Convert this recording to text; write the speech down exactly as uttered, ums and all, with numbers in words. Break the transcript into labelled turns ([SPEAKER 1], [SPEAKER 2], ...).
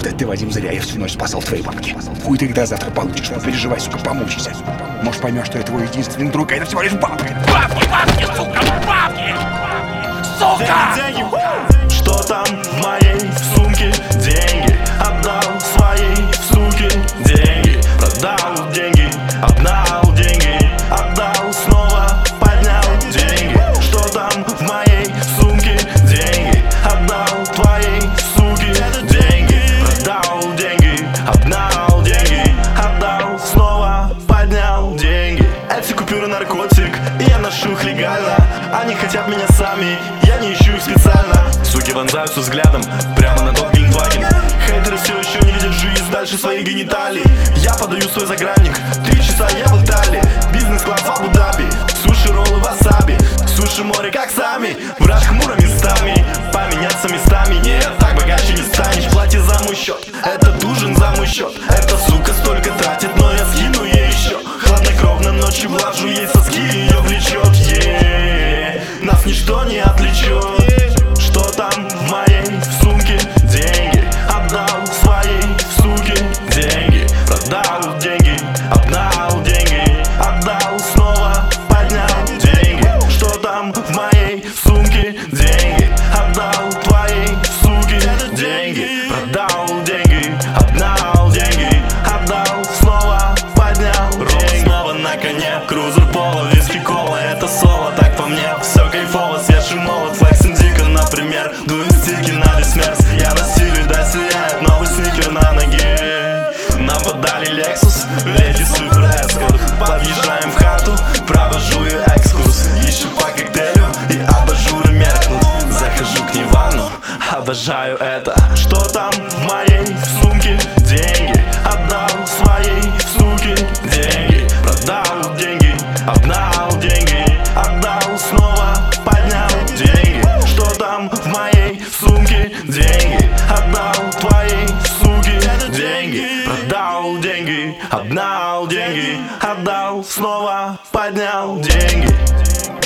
[SPEAKER 1] Ты, ты, Вадим, зря, я всю ночь спасал твои бабки. Хуй ты их до завтра получишь, но переживай, сука, помучайся. Может, поймешь, что я твой единственный друг, а это всего лишь бабки. Бабки, бабки, сука, бабки! Сука!
[SPEAKER 2] Деньги, деньги. Что там в моей сумке? Деньги. Отдал своей суке деньги. Продал деньги, отдал деньги. Отдал снова, поднял деньги. Что там в моей сумке? Деньги. Отдал твоей суке деньги. Продал деньги, отдал деньги. Отдал снова, поднял деньги. Эти купюры наркотик, и я ношу их легально. Они хотят меня сами, я не ищу их специально. Суки вонзаются взглядом прямо на тот Гелендваген. Хейтеры все еще не видят жизнь дальше своих гениталий. Я подаю свой загранник, три часа я в Италии. Бизнес-класс в Абу-Даби, суши, роллы, васаби. Суши, море, как сами, враж хмуро местами. Поменяться местами, нет, так богаче не станешь. Платье за мой счет, этот ужин за мой счет. Эта сука столько тратит, но я скину ей еще. Хладнокровно ночью влажу ей соски, ее влечет, е нас ничто не отвлечет. Что там в моей сумке? Деньги. Отдал своей суке деньги. Продал деньги, отдал деньги. Отдал снова, поднял деньги. Что там в моей сумке? Деньги. Отдал твоей суке деньги. Продал деньги, отдал деньги. Отдал снова, поднял деньги. Снова на коне, крузер пола, виски кола. Это соло, так по мне, все кайфово. Свежий молот, флексин дико, например. Дует стики на весь мерз. Я на стиле, да сияет новый сникер на ноге. Нам подали Lexus, леди супер эскорт. Подъезжаем в хату, провожу ее экскурс. Еще по коктейлю и абажуры меркнут. Захожу к ней в ванну, обожаю это. Что там в моей сумке? Деньги. Отдал своей суке деньги. Продал деньги, отдал деньги. Отдал снова, поднял деньги. Что там в моей сумке? Деньги. Отдал твоей суке деньги. Продал деньги, отдал деньги. Отдал снова, поднял деньги.